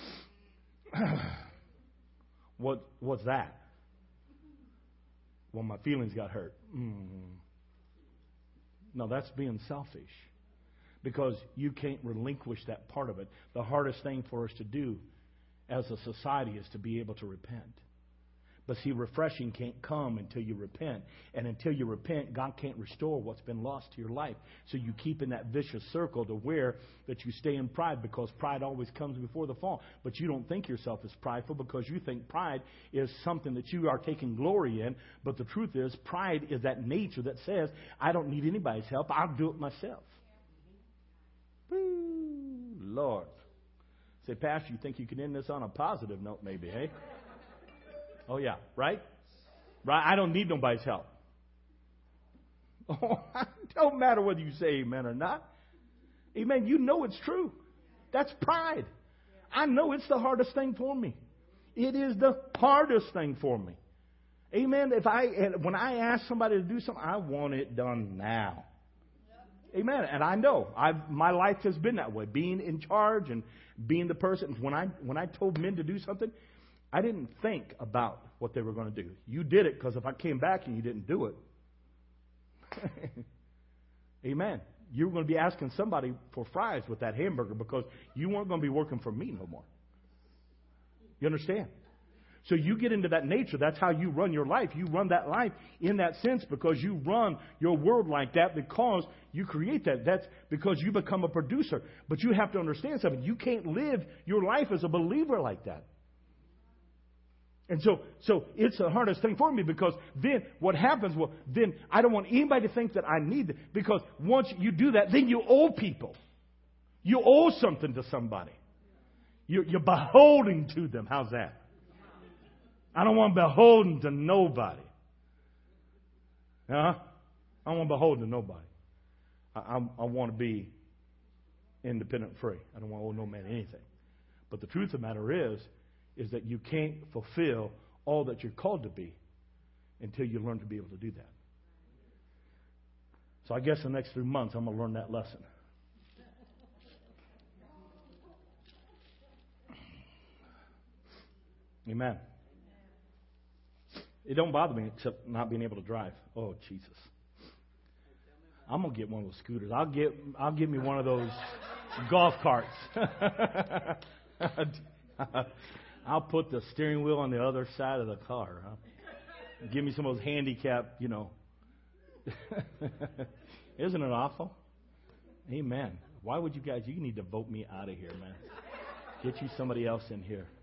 [SPEAKER 1] What's that? Well, my feelings got hurt. No, that's being selfish. Because you can't relinquish that part of it. The hardest thing for us to do as a society is to be able to repent. But see, refreshing can't come until you repent. And until you repent, God can't restore what's been lost to your life. So you keep in that vicious circle to where that you stay in pride, because pride always comes before the fall. But you don't think yourself as prideful because you think pride is something that you are taking glory in. But the truth is, pride is that nature that says, I don't need anybody's help. I'll do it myself. Woo, Lord. Say, Pastor, you think you can end this on a positive note maybe, hey? Oh, yeah, right? Right? I don't need nobody's help. Oh, it don't matter whether you say amen or not. Amen. You know it's true. That's pride. I know it's the hardest thing for me. It is the hardest thing for me. Amen. When I ask somebody to do something, I want it done now. Amen. And I know my life has been that way, being in charge and being the person. When I told men to do something, I didn't think about what they were going to do. You did it, because if I came back and you didn't do it, amen, you were going to be asking somebody for fries with that hamburger, because you weren't going to be working for me no more. You understand? So you get into that nature. That's how you run your life. You run that life in that sense because you run your world like that, because you create that. That's because you become a producer. But you have to understand something. You can't live your life as a believer like that. And so it's the hardest thing for me, because then what happens, well, then I don't want anybody to think that I need it, because once you do that, then you owe people. You owe something to somebody. You're beholden to them. How's that? I don't want to be beholden to nobody. I don't want to be beholden to nobody. I want to be independent, free. I don't want to owe no man anything. But the truth of the matter is that you can't fulfill all that you're called to be until you learn to be able to do that. So I guess the next 3 months I'm going to learn that lesson. Amen. It don't bother me except not being able to drive. Oh, Jesus. I'm going to get one of those scooters. I'll get me one of those golf carts. I'll put the steering wheel on the other side of the car. Give me some of those handicap, Isn't it awful? Amen. Why would you guys, you need to vote me out of here, man. Get you somebody else in here.